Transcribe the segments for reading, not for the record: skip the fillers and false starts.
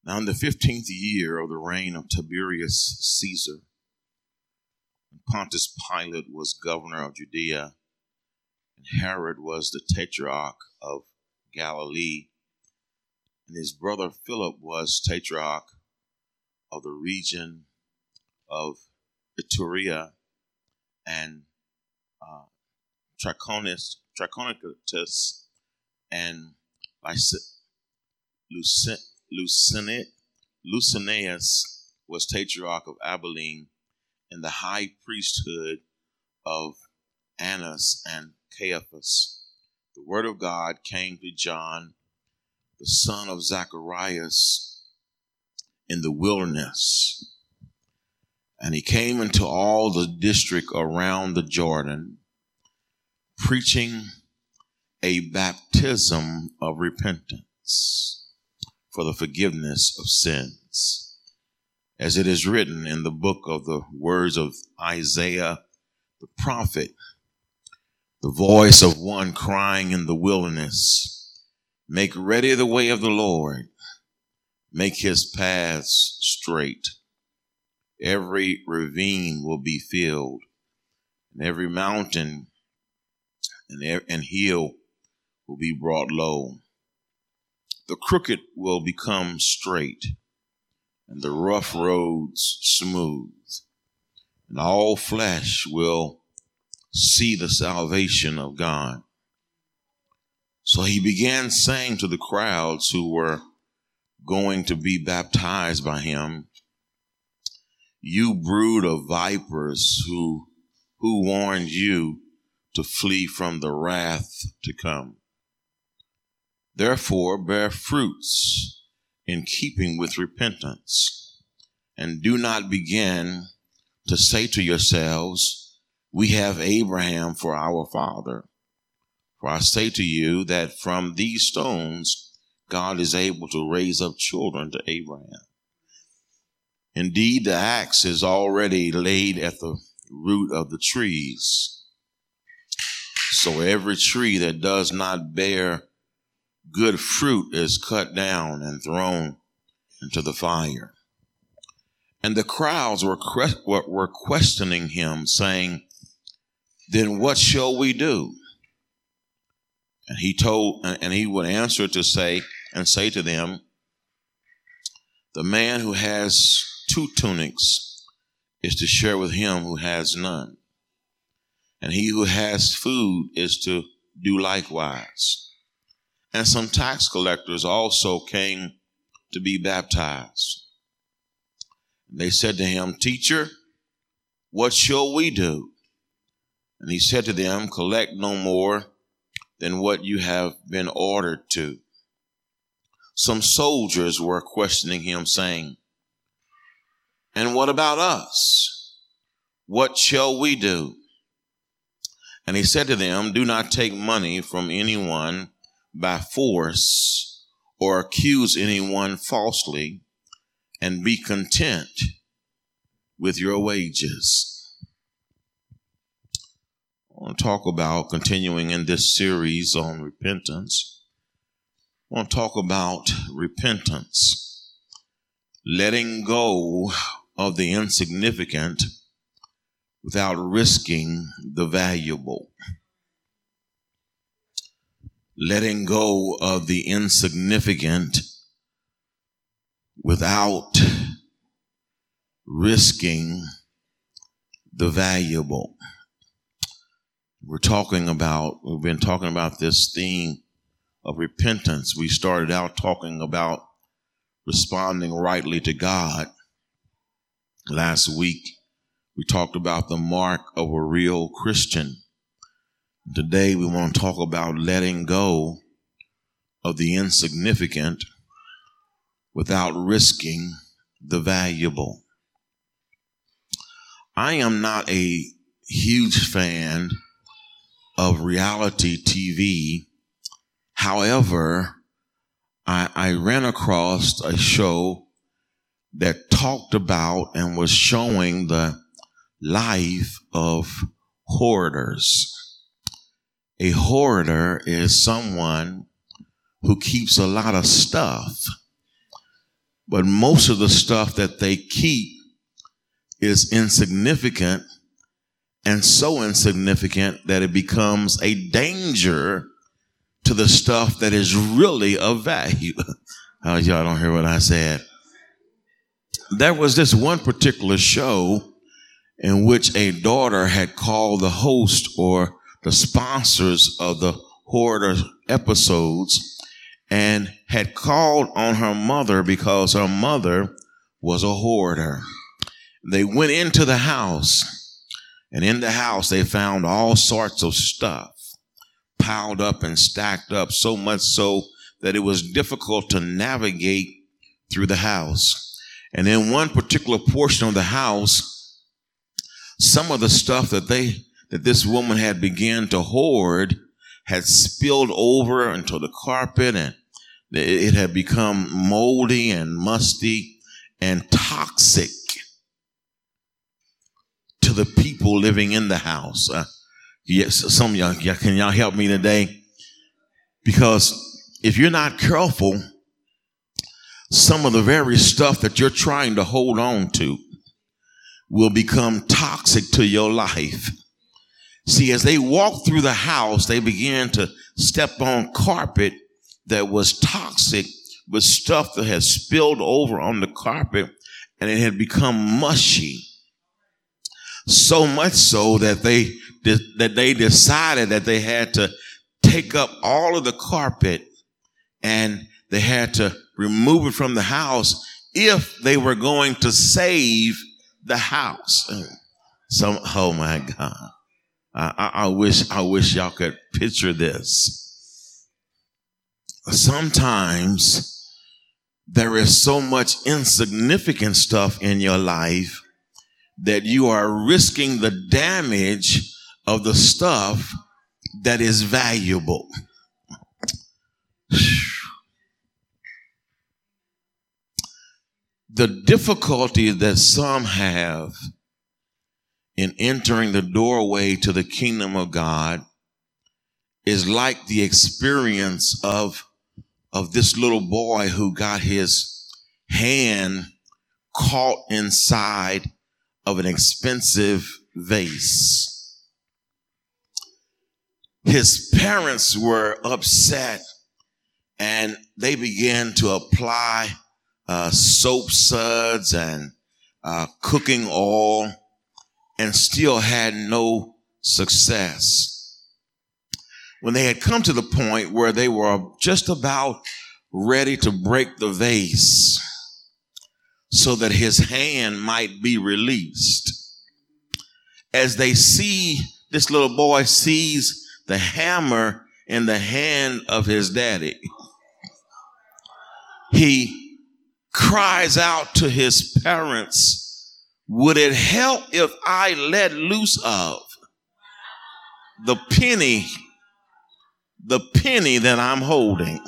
Now in the 15th year of the reign of Tiberius Caesar, Pontius Pilate was governor of Judea, and Herod was the tetrarch of Galilee, and his brother Philip was tetrarch of the region of Iturea and Trachonitis and Licinius was tetrarch of Abilene, and the high priesthood of Annas and Caiaphas. The word of God came to John, the son of Zacharias, in the wilderness. And he came into all the district around the Jordan, preaching a baptism of repentance for the forgiveness of sins, as it is written in the book of the words of Isaiah the prophet, the voice of one crying in the wilderness, make ready the way of the Lord, make his paths straight. Every ravine will be filled, and every mountain and hill will be brought low. The crooked will become straight, and the rough roads smooth, and all flesh will see the salvation of God. So he began saying to the crowds who were going to be baptized by him, "You brood of vipers, who warned you to flee from the wrath to come? Therefore bear fruits in keeping with repentance, and do not begin to say to yourselves, 'We have Abraham for our father.' For I say to you that from these stones God is able to raise up children to Abraham. Indeed, the axe is already laid at the root of the trees. So every tree that does not bear good fruit is cut down and thrown into the fire." And the crowds were questioning him, saying, "Then what shall we do?" And he would answer to say to them, "The man who has 2 tunics is to share with him who has none, and he who has food is to do likewise." And some tax collectors also came to be baptized. They said to him, "Teacher, what shall we do?" And he said to them, "Collect no more than what you have been ordered to." Some soldiers were questioning him, saying, "And what about us? What shall we do?" And he said to them, "Do not take money from anyone by force or accuse anyone falsely, and be content with your wages." I want to talk about, continuing in this series on repentance, I want to talk about repentance, letting go of the insignificant without risking the valuable. Letting go of the insignificant without risking the valuable. We've been talking about this theme of repentance. We started out talking about responding rightly to God. Last week, we talked about the mark of a real Christian. Today, we want to talk about letting go of the insignificant without risking the valuable. I am not a huge fan of reality TV. However, I ran across a show that talked about and was showing the life of hoarders. A hoarder is someone who keeps a lot of stuff, but most of the stuff that they keep is insignificant, and so insignificant that it becomes a danger to the stuff that is really of value. Oh, y'all don't hear what I said. There was this one particular show in which a daughter had called the host or the sponsors of the hoarder episodes and had called on her mother because her mother was a hoarder. They went into the house, and in the house they found all sorts of stuff piled up and stacked up, so much so that it was difficult to navigate through the house. And in one particular portion of the house, some of the stuff that this woman had begun to hoard had spilled over into the carpet, and it had become moldy and musty and toxic to the people living in the house. Yes, some of y'all, can y'all help me today? Because if you're not careful, some of the very stuff that you're trying to hold on to will become toxic to your life. See, as they walked through the house, they began to step on carpet that was toxic with stuff that had spilled over on the carpet, and it had become mushy. So much so that they decided that they had to take up all of the carpet and they had to remove it from the house if they were going to save the house. Oh my God. I wish y'all could picture this. Sometimes there is so much insignificant stuff in your life that you are risking the damage of the stuff that is valuable. The difficulty that some have in entering the doorway to the kingdom of God is like the experience of this little boy who got his hand caught inside of an expensive vase. His parents were upset, and they began to apply soap suds and cooking oil, and still had no success. When they had come to the point where they were just about ready to break the vase so that his hand might be released, as they see, this little boy sees the hammer in the hand of his daddy, he cries out to his parents, "Would it help if I let loose of the penny that I'm holding?"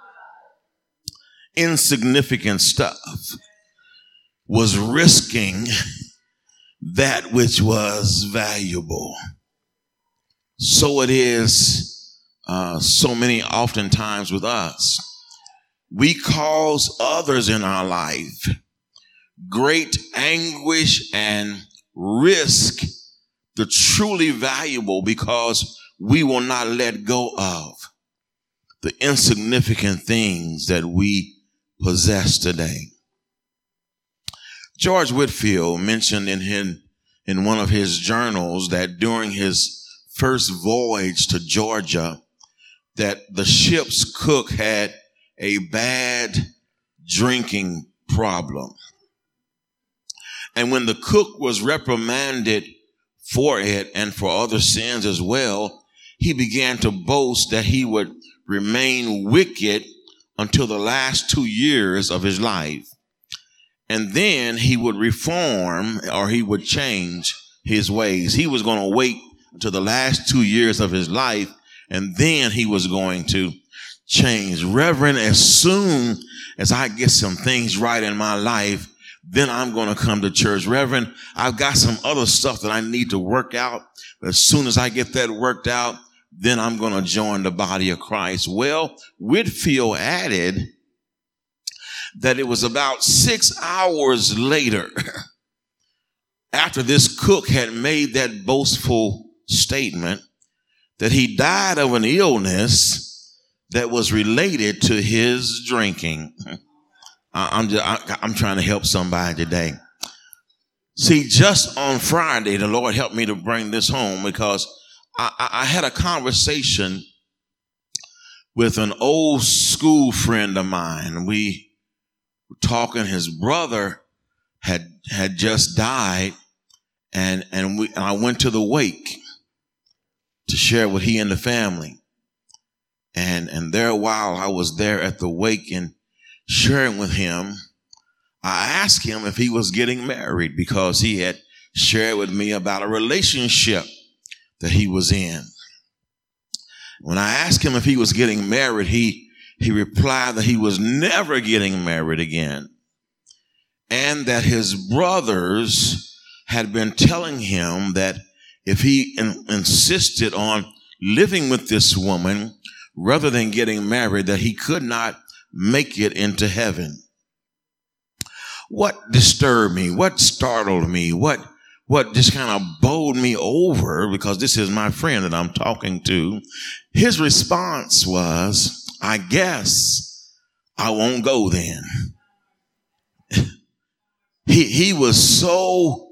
Insignificant stuff was risking that which was valuable. So it is so many oftentimes with us. We cause others in our life great anguish and risk the truly valuable because we will not let go of the insignificant things that we possess today. George Whitefield mentioned in one of his journals that during his first voyage to Georgia, that the ship's cook had a bad drinking problem. And when the cook was reprimanded for it and for other sins as well, he began to boast that he would remain wicked until the last 2 years of his life. And then he would reform, or he would change his ways. He was going to wait until the last 2 years of his life, and then he was going to change. Reverend, as soon as I get some things right in my life, then I'm going to come to church. Reverend, I've got some other stuff that I need to work out. But as soon as I get that worked out, then I'm going to join the body of Christ. Well, Whitefield added that it was about 6 hours later, after this cook had made that boastful statement, that he died of an illness that was related to his drinking. I'm trying to help somebody today. See, just on Friday, the Lord helped me to bring this home because I had a conversation with an old school friend of mine. We were talking. His brother had just died, and I went to the wake to share with he and the family. And there, while I was there at the wake and sharing with him, I asked him if he was getting married because he had shared with me about a relationship that he was in. When I asked him if he was getting married, he replied that he was never getting married again, and that his brothers had been telling him that if he insisted on living with this woman rather than getting married, that he could not make it into heaven. What disturbed me, what startled me, what just kind of bowled me over, because this is my friend that I'm talking to, his response was, I guess I won't go then. He was so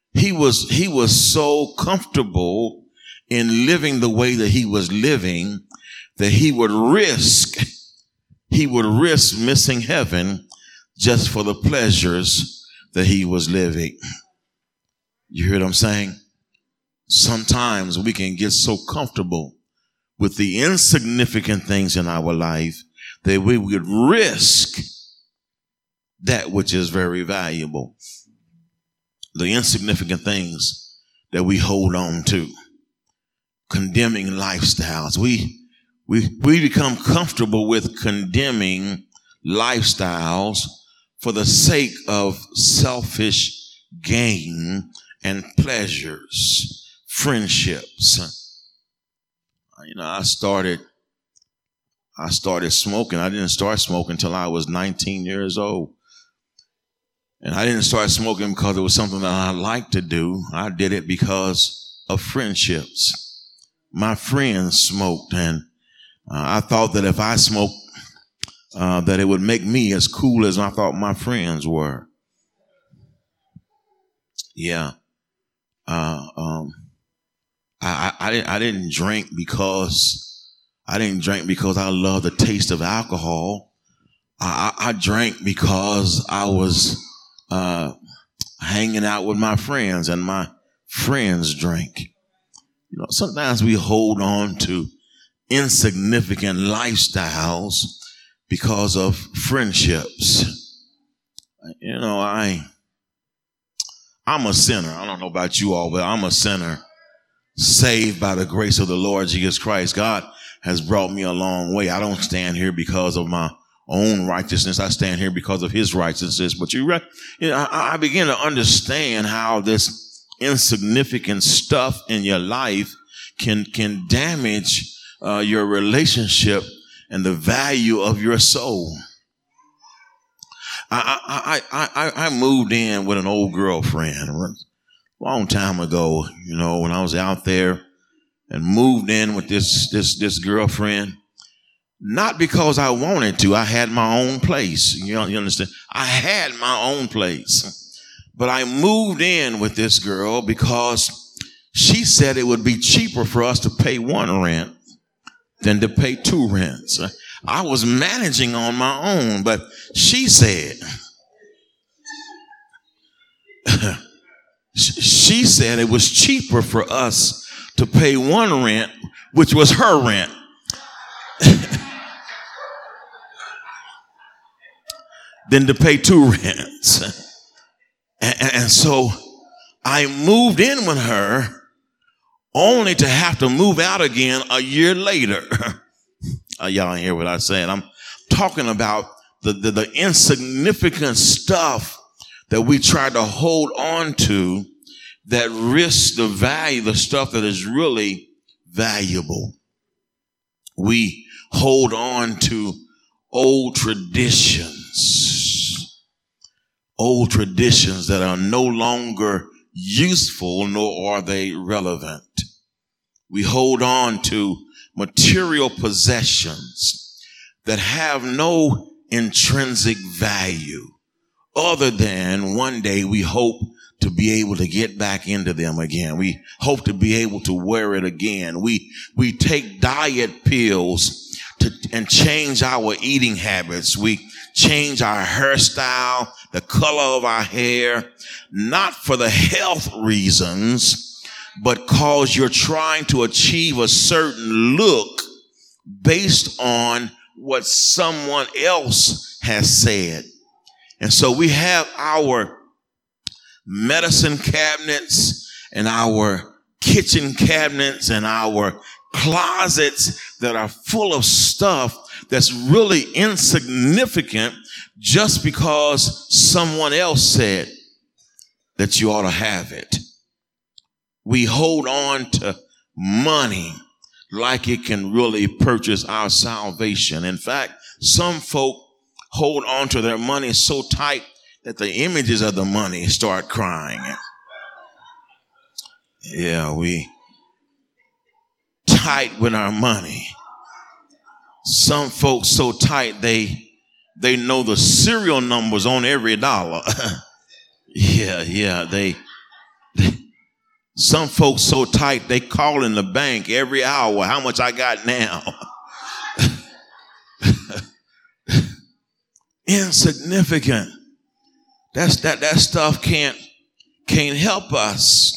comfortable in living the way that he was living that he would risk missing heaven just for the pleasures that he was living. You hear what I'm saying? Sometimes we can get so comfortable with the insignificant things in our life that we would risk that which is very valuable. The insignificant things that we hold on to. Condemning lifestyles. We become comfortable with condemning lifestyles for the sake of selfish gain and pleasures, friendships. I started smoking. I didn't start smoking until I was 19 years old. And I didn't start smoking because it was something that I liked to do. I did it because of friendships. My friends smoked, and I thought that if I smoked, that it would make me as cool as I thought my friends were. Yeah. I didn't drink because I love the taste of alcohol. I drank because I was hanging out with my friends, and my friends drank. Sometimes we hold on to insignificant lifestyles because of friendships. I'm a sinner. I don't know about you all, but I'm a sinner saved by the grace of the Lord Jesus Christ. God has brought me a long way. I don't stand here because of my own righteousness. I stand here because of his righteousness. But I begin to understand how this insignificant stuff in your life can damage your relationship and the value of your soul. I moved in with an old girlfriend a long time ago, when I was out there, and moved in with this girlfriend. Not because I wanted to. I had my own place. You understand? I had my own place. But I moved in with this girl because she said it would be cheaper for us to pay one rent than to pay two rents. I was managing on my own, but she said, she said it was cheaper for us to pay one rent, which was her rent. Than to pay two rents. And so I moved in with her only to have to move out again a year later. Y'all ain't hear what I said. I'm talking about the insignificant stuff that we try to hold on to that risks the value, the stuff that is really valuable. We hold on to old traditions. old traditions that are no longer useful, nor are they relevant. We hold on to material possessions that have no intrinsic value other than one day we hope to be able to get back into them again. We hope to be able to wear it again. We take diet pills and change our eating habits. We change our hairstyle, the color of our hair, not for the health reasons, but because you're trying to achieve a certain look based on what someone else has said. And so we have our medicine cabinets and our kitchen cabinets and our closets that are full of stuff that's really insignificant just because someone else said that you ought to have it. We hold on to money like it can really purchase our salvation. In fact, some folk hold on to their money so tight that the images of the money start crying. Yeah, we tight with our money. Some folks so tight they know the serial numbers on every dollar. Yeah, some folks so tight they call in the bank every hour, how much I got now? Insignificant. That stuff can't help us.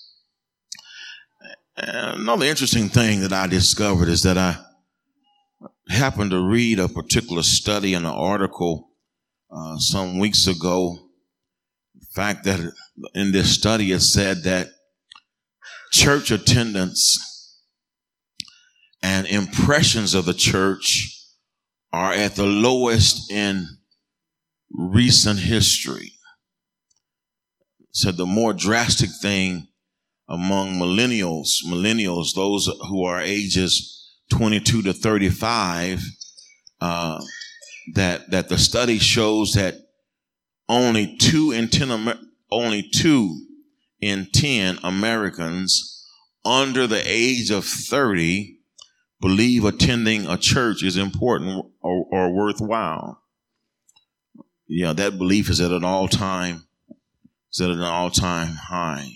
Another interesting thing that I discovered is that I happened to read a particular study in an article some weeks ago. The fact that in this study it said that church attendance and impressions of the church are at the lowest in recent history. So the more drastic thing among millennials, those who are ages 22 to 35, that the study shows that only 2 in 10 Americans under the age of 30 believe attending a church is important or worthwhile. Yeah, that belief is at an all-time high.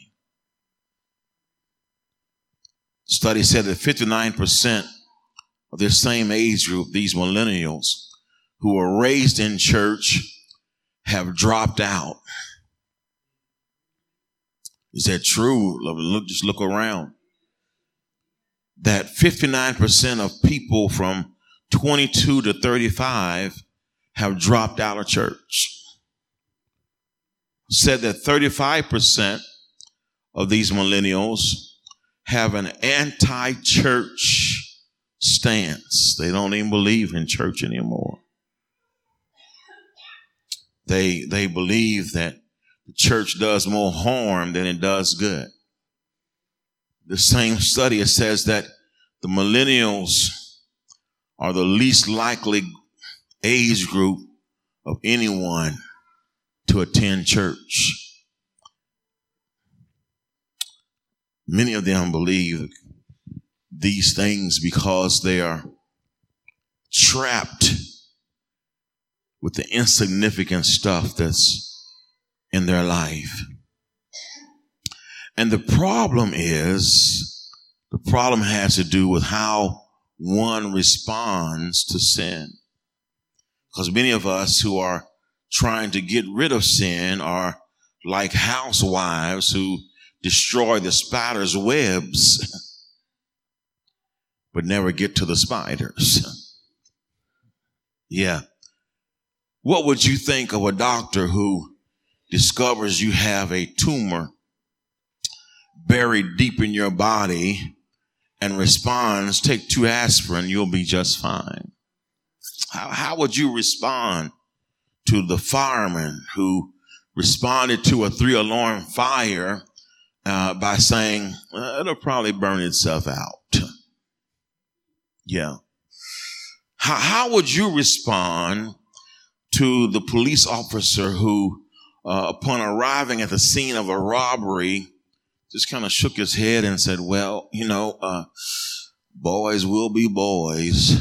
Study said that 59% of this same age group, these millennials who were raised in church, have dropped out. Is that true? Just look around. That 59% of people from 22 to 35 have dropped out of church. Said that 35% of these millennials have an anti-church stance. They don't even believe in church anymore. They believe that the church does more harm than it does good. The same study, it says that the millennials are the least likely age group of anyone to attend church. Many of them believe these things because they are trapped with the insignificant stuff that's in their life. And the problem has to do with how one responds to sin. Because many of us who are trying to get rid of sin are like housewives who destroy the spider's webs but never get to the spiders. Yeah. What would you think of a doctor who discovers you have a tumor buried deep in your body and responds, take 2 aspirin, you'll be just fine? How would you respond to the fireman who responded to a 3-alarm fire by saying, it'll probably burn itself out? Yeah. How would you respond to the police officer who upon arriving at the scene of a robbery, just kind of shook his head and said, well, boys will be boys.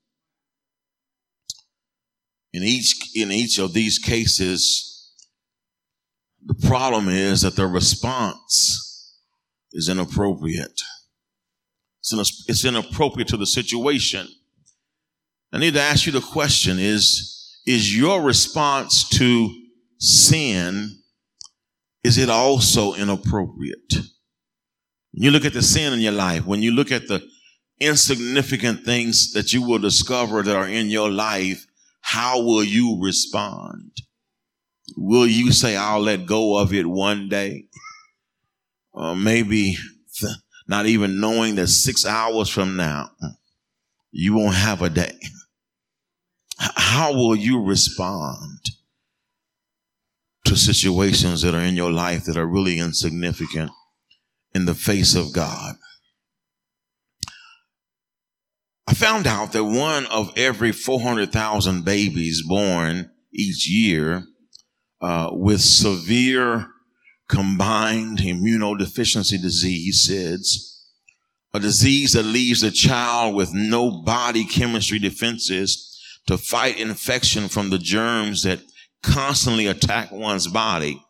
In each of these cases, the problem is that the response is inappropriate. It's inappropriate to the situation. I need to ask you the question, is your response to sin, is it also inappropriate? When you look at the sin in your life, when you look at the insignificant things that you will discover that are in your life, how will you respond? Will you say, I'll let go of it one day? Or maybe not even knowing that 6 hours from now, you won't have a day. How will you respond to situations that are in your life that are really insignificant in the face of God? I found out that one of every 400,000 babies born each year with severe combined immunodeficiency disease, SIDS, a disease that leaves the child with no body chemistry defenses to fight infection from the germs that constantly attack one's body.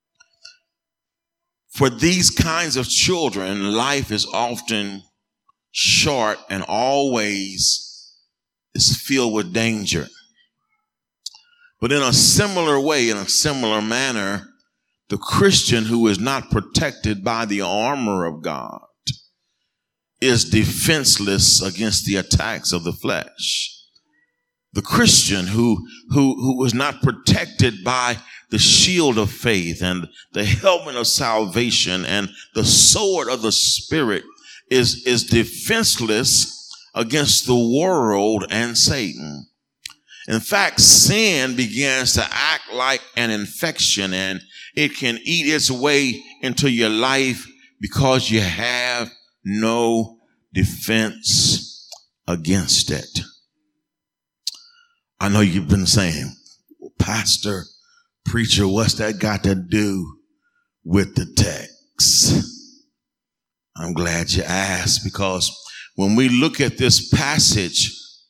For these kinds of children, life is often short and always is filled with danger. But in a similar way, in a similar manner, the Christian who is not protected by the armor of God is defenseless against the attacks of the flesh. The Christian who is not protected by the shield of faith and the helmet of salvation and the sword of the Spirit is defenseless against the world and Satan. In fact, sin begins to act like an infection, and it can eat its way into your life because you have no defense against it. I know you've been saying, well, Pastor, preacher, what's that got to do with the text? I'm glad you asked, because when we look at this passage,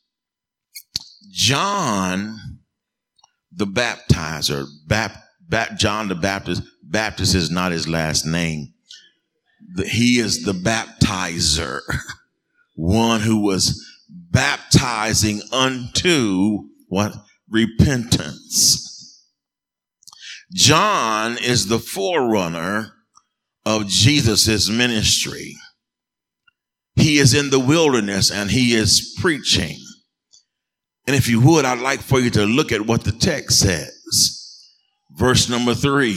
John the Baptizer, John the Baptist is not his last name. He is the baptizer, one who was baptizing unto what? Repentance. John is the forerunner of Jesus's ministry. He is in the wilderness and he is preaching. And if you would, I'd like for you to look at what the text says. Verse number 3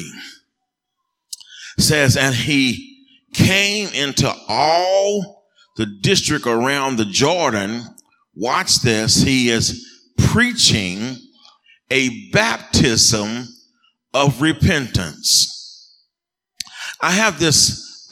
says, and he came into all the district around the Jordan. Watch this. He is preaching a baptism of repentance. I have this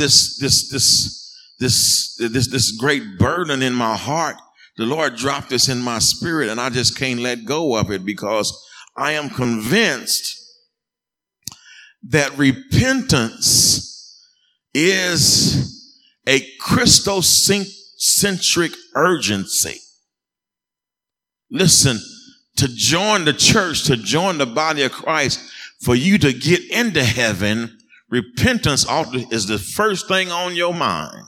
great burden in my heart. The Lord dropped this in my spirit and I just can't let go of it, because I am convinced that repentance is a Christocentric urgency. Listen, to join the church, to join the body of Christ, for you to get into heaven, repentance is the first thing on your mind.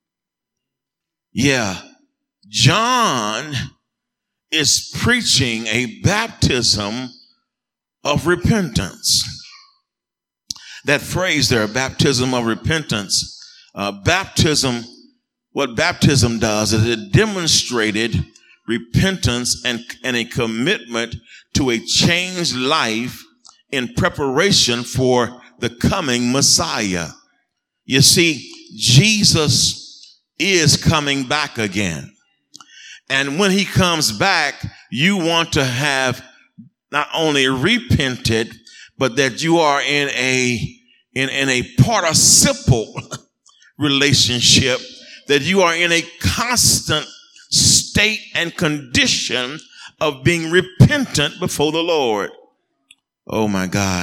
Yeah. John is preaching a baptism of repentance. That phrase there, baptism of repentance, what baptism does is it demonstrated repentance and a commitment to a changed life in preparation for the coming Messiah. You see, Jesus is coming back again. And when he comes back, you want to have not only repented, but that you are in a participle relationship, that you are in a constant state and condition of being repentant before the Lord. Oh my God.